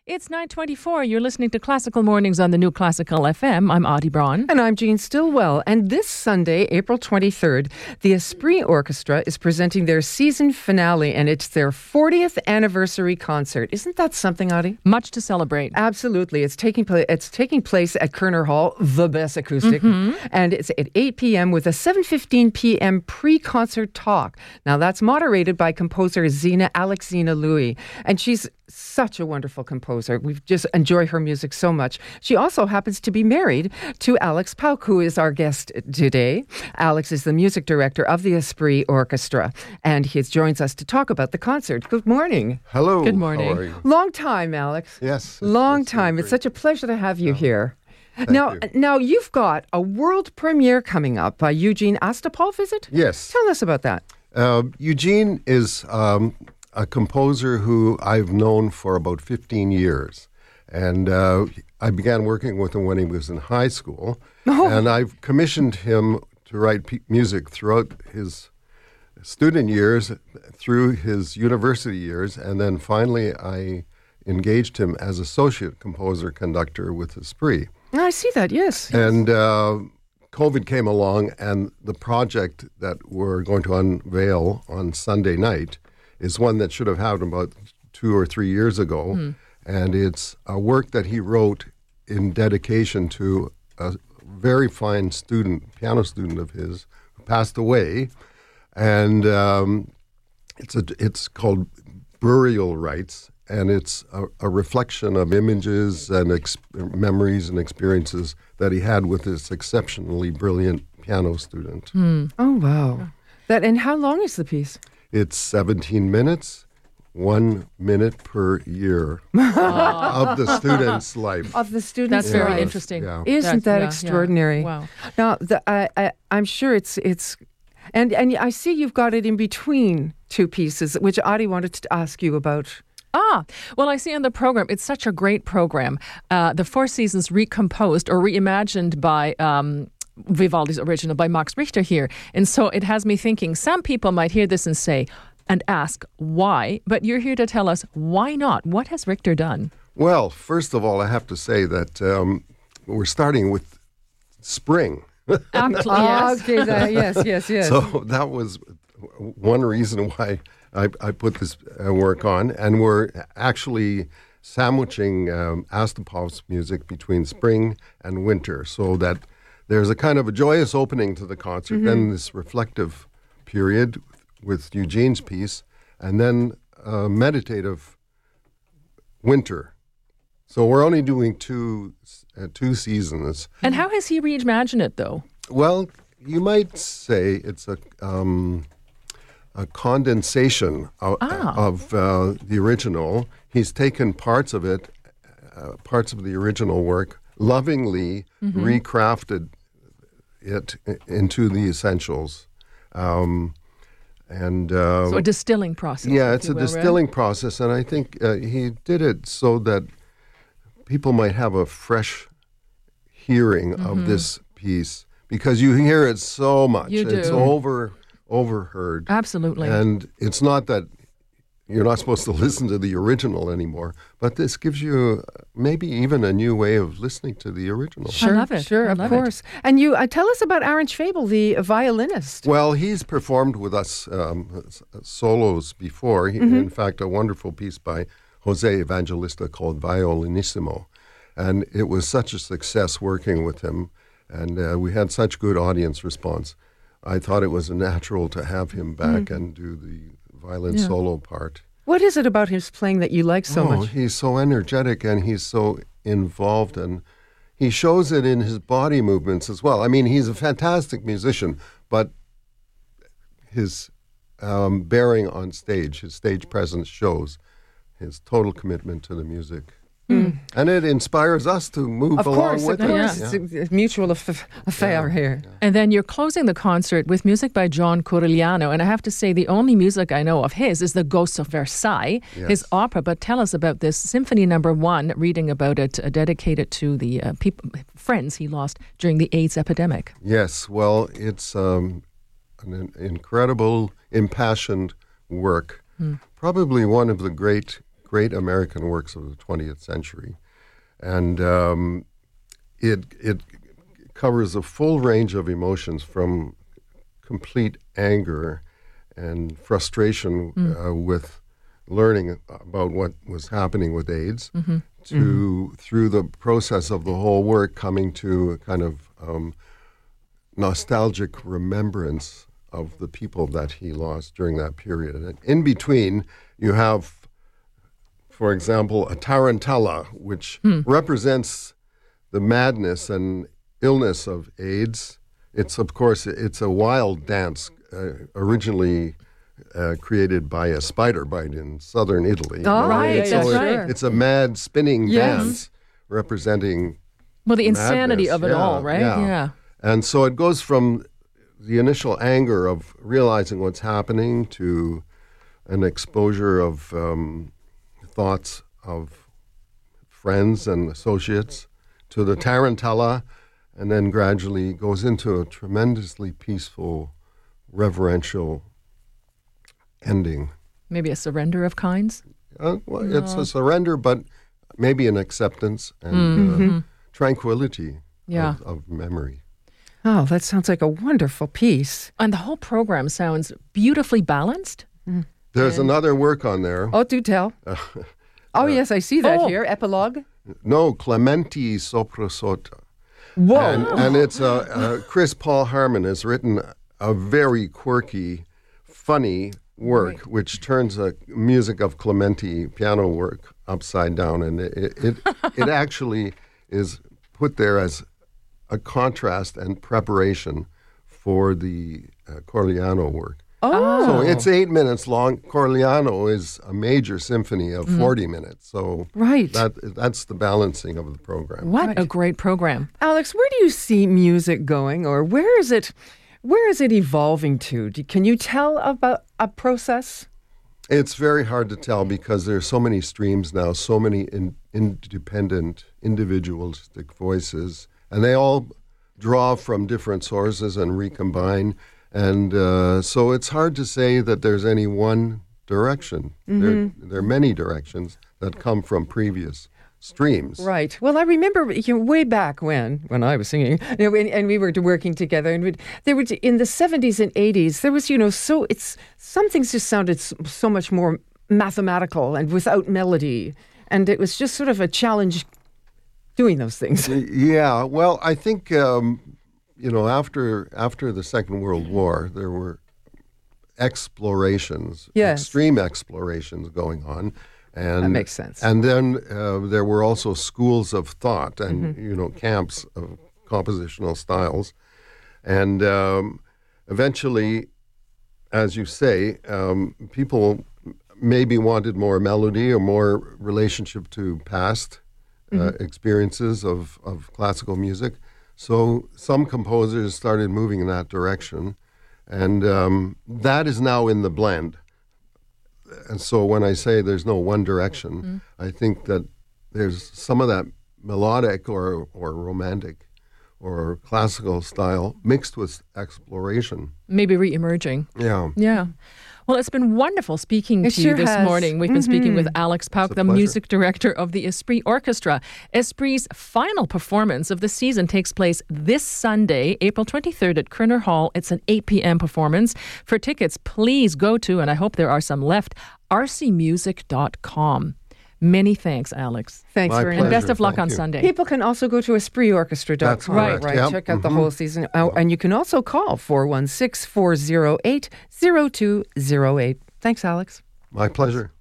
It's 9:24. You're listening to Classical Mornings on the New Classical FM. I'm Audie Braun. And I'm Jean Stillwell. And this Sunday, April 23rd, the Esprit Orchestra is presenting their season finale, and it's their 40th anniversary concert. Isn't that something, Audie? Much to celebrate. Absolutely. It's taking place at Kerner Hall, the best acoustic. And it's at 8 p.m. with a 7:15 p.m. pre-concert talk. Now, that's moderated by composer Alexina Louis. And she's such a wonderful composer. We just enjoy her music so much. She also happens to be married to Alex Pauk, who is our guest today. Alex is the music director of the Esprit Orchestra, and he joins us to talk about the concert. Good morning. Hello. Good morning. How are you? Long time, Alex. Yes. Long time. It's such a pleasure to have you here. Thank Now, you. you've got a world premiere coming up by Eugene Astapol, is it? Yes. Tell us about that. Eugene is a composer who I've known for about 15 years. And I began working with him when he was in high school. Oh. And I've commissioned him to write music throughout his student years, through his university years. And then finally, I engaged him as associate composer conductor with Esprit. I see that, yes. And COVID came along, and the project that we're going to unveil on Sunday night is one that should have happened about 2 or 3 years ago. And it's a work that he wrote in dedication to a very fine student, piano student of his, who passed away. And it's called Burial Rites, and it's a reflection of images and memories and experiences that he had with this exceptionally brilliant piano student. Oh, wow. And how long is the piece? It's 17 minutes, 1 minute per year of the student's life. Of the student's That's very life. interesting. Yeah. Isn't that Yeah. extraordinary? Wow. Now, I'm sure it's and I see you've got it in between two pieces, which Audie wanted to ask you about. Well, I see on the program, it's such a great program. The Four Seasons recomposed or reimagined by Vivaldi's original by Max Richter here. And so it has me thinking, some people might hear this and say, and ask why, but you're here to tell us why not? What has Richter done? Well, first of all, I have to say that we're starting with spring. Yes. Okay, yes. So that was one reason why I put this work on. And we're actually sandwiching Astapol's music between spring and winter, so that there's a kind of a joyous opening to the concert, then this reflective period with Eugene's piece, and then meditative winter. So we're only doing two seasons. And how has he reimagined it, though? Well, you might say it's a condensation of the original. He's taken parts of it, parts of the original work, lovingly recrafted it into the essentials. So a distilling process. Yeah, if it's you a will, distilling process, and I think he did it so that people might have a fresh hearing of this piece, because you hear it so much. You do. It's overheard. Absolutely. And it's not that you're not supposed to listen to the original anymore, but this gives you maybe even a new way of listening to the original. Sure, love it. Sure, I of love course. And you tell us about Aaron Schwabel, the violinist. Well, he's performed with us solos before. In fact, a wonderful piece by Jose Evangelista called Violinissimo. And it was such a success working with him, and we had such good audience response. I thought it was natural to have him back and do the violin solo part. What is it about his playing that you like so much? He's so energetic and he's so involved, and he shows it in his body movements as well. I mean, he's a fantastic musician, but his bearing on stage, his stage presence shows his total commitment to the music. And it inspires us to move along with of it. course. It's a mutual affair here. And then you're closing the concert with music by John Corigliano. And I have to say, the only music I know of his is The Ghosts of Versailles, his opera. But tell us about this Symphony No. 1, reading about it, dedicated to the friends he lost during the AIDS epidemic. Yes, well, it's an incredible, impassioned work. Probably one of the great great American works of the 20th century. And it covers a full range of emotions, from complete anger and frustration with learning about what was happening with AIDS, to through the process of the whole work coming to a kind of nostalgic remembrance of the people that he lost during that period. And in between, you have, for example, a tarantella, which represents the madness and illness of AIDS. It's, of course, it's a wild dance originally created by a spider bite in southern Italy. Oh, right, that's so right. It's a mad spinning dance representing Well, the insanity madness. of it all, right? Yeah. And so it goes from the initial anger of realizing what's happening to an exposure of thoughts of friends and associates to the tarantella, and then gradually goes into a tremendously peaceful, reverential ending. Maybe a surrender of kinds. It's a surrender, but maybe an acceptance and tranquility of memory. Oh, that sounds like a wonderful piece. And the whole program sounds beautifully balanced. There's another work on there. Oh, do tell. Oh, yes, I see that here. Epilogue. No, Clementi sopra sotto. Whoa. And it's Chris Paul Harmon has written a very quirky, funny work, which turns the music of Clementi piano work upside down, and it actually is put there as a contrast and preparation for the Corigliano work. Oh. So it's 8 minutes long. Corigliano is a major symphony of 40 minutes. So that's the balancing of the program. What a great program. Alex, where do you see music going, or where is it evolving to? Can you tell about a process? It's very hard to tell because there's so many streams now, so many independent, individualistic voices, and they all draw from different sources and recombine. And so it's hard to say that there's any one direction. There are many directions that come from previous streams. Right. Well, I remember way back when I was singing, and we were working together, and there were in the 70s and 80s. There was, some things just sounded so much more mathematical and without melody, and it was just sort of a challenge doing those things. Yeah. Well, I think after the Second World War, there were explorations, extreme explorations going on. And that makes sense. And then there were also schools of thought and, camps of compositional styles. And eventually, as you say, people maybe wanted more melody or more relationship to past experiences of classical music. So some composers started moving in that direction. And that is now in the blend. And so when I say there's no one direction, I think that there's some of that melodic or romantic or classical style mixed with exploration. Maybe re-emerging. Yeah. Yeah. Well, it's been wonderful speaking to you this morning. We've been speaking with Alex Pauk, the music director of the Esprit Orchestra. Esprit's final performance of the season takes place this Sunday, April 23rd at Kerner Hall. It's an 8 p.m. performance. For tickets, please go to, and I hope there are some left, rcmusic.com. Many thanks, Alex. Thanks very And much. best of luck Thank on you. Sunday. People can also go to espritorchestra.com. That's correct. Right. Yep. Check out the whole season. And you can also call 416-408-0208. Thanks, Alex. My pleasure.